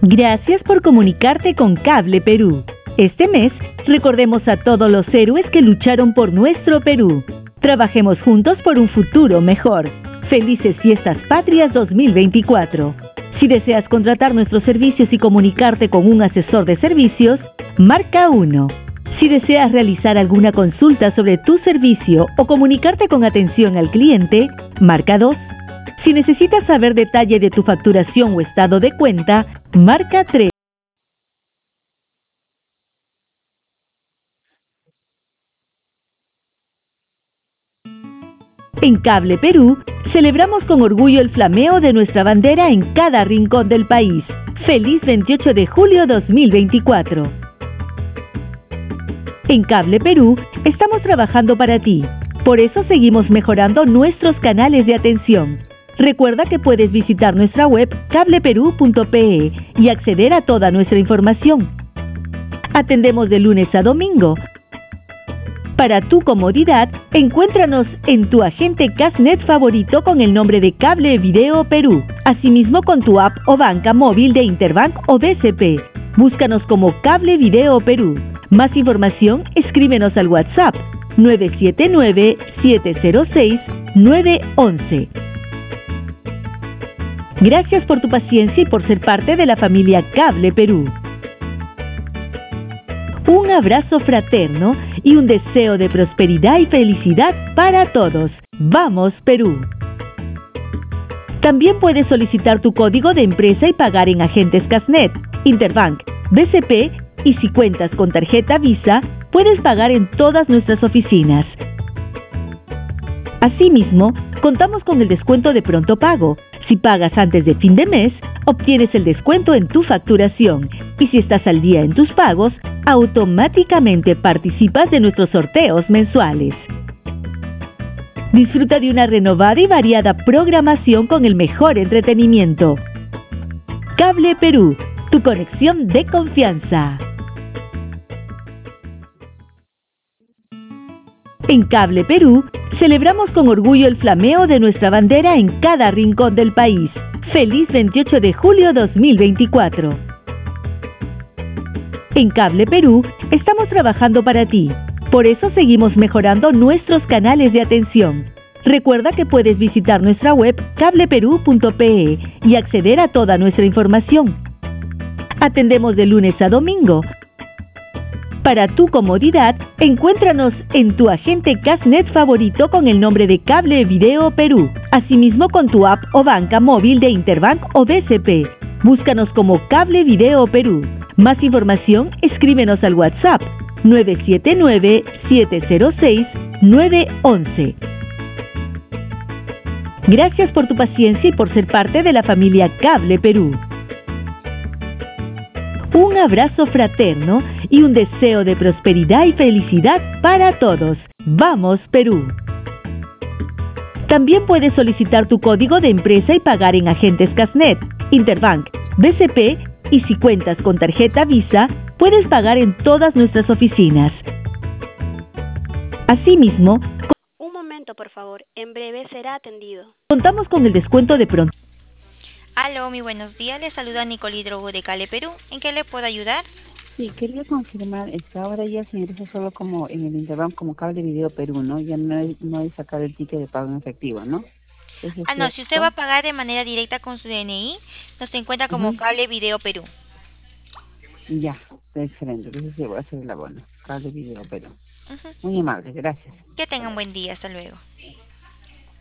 Gracias por comunicarte con Cable Perú. Este mes, recordemos a todos los héroes que lucharon por nuestro Perú. Trabajemos juntos por un futuro mejor. Felices Fiestas Patrias 2024. Si deseas contratar nuestros servicios y comunicarte con un asesor de servicios, marca 1. Si deseas realizar alguna consulta sobre tu servicio o comunicarte con atención al cliente, marca 2. Si necesitas saber detalle de tu facturación o estado de cuenta, marca 3. En Cable Perú, celebramos con orgullo el flameo de nuestra bandera en cada rincón del país. ¡Feliz 28 de julio 2024! En Cable Perú, estamos trabajando para ti. Por eso seguimos mejorando nuestros canales de atención. Recuerda que puedes visitar nuestra web cableperú.pe y acceder a toda nuestra información. Atendemos de lunes a domingo. Para tu comodidad, encuéntranos en tu agente Cashnet favorito con el nombre de Cable Video Perú. Asimismo con tu app o banca móvil de Interbank o BCP. Búscanos como Cable Video Perú. Más información, escríbenos al WhatsApp 979-706-911. Gracias por tu paciencia y por ser parte de la familia Cable Perú. Un abrazo fraterno y un deseo de prosperidad y felicidad para todos. ¡Vamos, Perú! También puedes solicitar tu código de empresa y pagar en agentes Cashnet, Interbank, BCP y si cuentas con tarjeta Visa, puedes pagar en todas nuestras oficinas. Asimismo, contamos con el descuento de pronto pago. Si pagas antes de fin de mes, obtienes el descuento en tu facturación y si estás al día en tus pagos, automáticamente participas de nuestros sorteos mensuales. Disfruta de una renovada y variada programación con el mejor entretenimiento. Cable Perú, tu conexión de confianza. En Cable Perú, celebramos con orgullo el flameo de nuestra bandera en cada rincón del país. ¡Feliz 28 de julio 2024! En Cable Perú, estamos trabajando para ti. Por eso seguimos mejorando nuestros canales de atención. Recuerda que puedes visitar nuestra web cableperú.pe y acceder a toda nuestra información. Atendemos de lunes a domingo. Para tu comodidad, encuéntranos en tu agente Cashnet favorito con el nombre de Cable Video Perú. Asimismo con tu app o banca móvil de Interbank o BCP. Búscanos como Cable Video Perú. Más información, escríbenos al WhatsApp 979-706-911. Gracias por tu paciencia y por ser parte de la familia Cable Perú. Un abrazo fraterno y un deseo de prosperidad y felicidad para todos. ¡Vamos, Perú! También puedes solicitar tu código de empresa y pagar en agentes Cashnet, Interbank, BCP y si cuentas con tarjeta Visa, puedes pagar en todas nuestras oficinas. Asimismo, un momento, por favor. En breve será atendido. Contamos con el descuento de pronto. Aló, muy buenos días. Le saluda Nicole Hidrogo de Cable Perú. ¿En qué le puedo ayudar? Sí, quería confirmar, ahora ya se ingresa solo como en el Interbank como Cable Video Perú, ¿no? Ya no hay sacar el ticket de pago en efectivo, ¿no? No, si usted va a pagar de manera directa con su DNI, nos encuentra como Cable Video Perú. Ya, está excelente. Entonces sí, voy a hacer el abono. Cable Video Perú. Muy amable, gracias. Que tengan buen día. Hasta luego.